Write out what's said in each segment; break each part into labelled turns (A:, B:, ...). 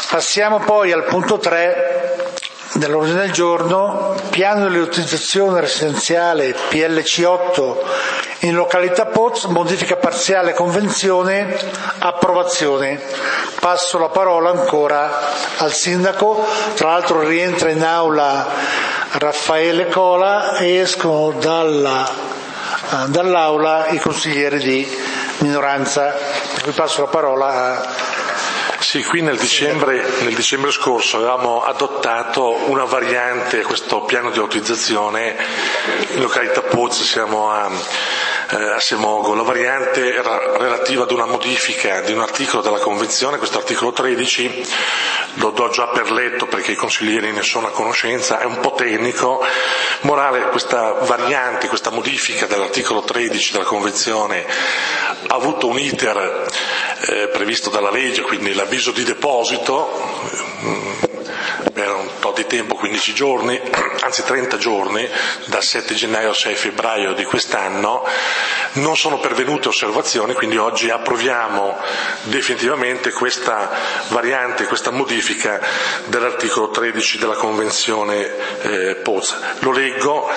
A: Passiamo poi al punto 3 dell'ordine del giorno, piano di riutilizzazione residenziale PLC8 in località Poz, modifica parziale convenzione, approvazione. Passo la parola ancora al sindaco, tra l'altro rientra in aula Raffaele Cola e escono dall'aula i consiglieri di minoranza, per cui passo la parola a...
B: Sì, qui nel dicembre scorso avevamo adottato una variante a questo piano di autorizzazione in località Poz, siamo a Semogo. La variante era relativa ad una modifica di un articolo della Convenzione, questo articolo 13, lo do già per letto perché i consiglieri ne sono a conoscenza, è un po' tecnico. Morale, questa variante, questa modifica dell'articolo 13 della Convenzione ha avuto un iter previsto dalla legge, quindi l'avviso di deposito per un po' di tempo, 15 giorni, anzi 30 giorni, dal 7 gennaio al 6 febbraio di quest'anno. Non sono pervenute osservazioni, quindi oggi approviamo definitivamente questa variante, questa modifica dell'articolo 13 della Convenzione Poz. Lo leggo,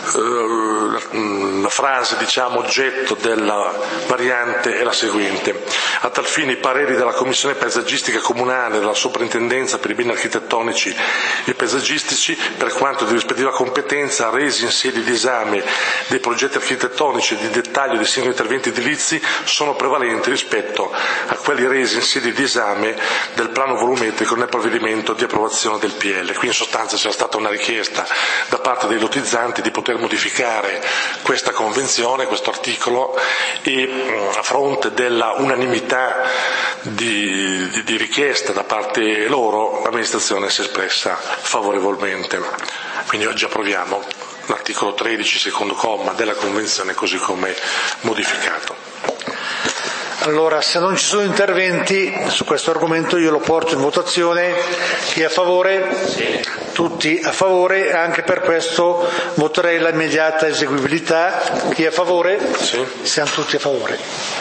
B: la frase, oggetto della variante è la seguente: a tal fine i pareri della Commissione paesaggistica comunale e della Soprintendenza per i beni architettonici e paesaggistici, per quanto di rispettiva competenza, resi in sede di esame dei progetti architettonici e di dettaglio dei singoli interventi edilizi, sono prevalenti rispetto a quelli resi in sede di esame del piano volumetrico nel provvedimento di approvazione del PL. Qui in sostanza c'era stata una richiesta da parte dei lotizzanti di poter modificare questa convenzione, questo articolo, e a fronte della unanimità di richiesta da parte loro, l'amministrazione si è espressa favorevolmente. Quindi oggi approviamo l'articolo 13, secondo comma della Convenzione così come modificato.
A: Allora, se non ci sono interventi su questo argomento io lo porto in votazione. Chi è a favore? Sì. Tutti a favore, anche per questo voterei l'immediata eseguibilità. Chi è a favore?
B: Sì.
A: Siamo tutti a favore.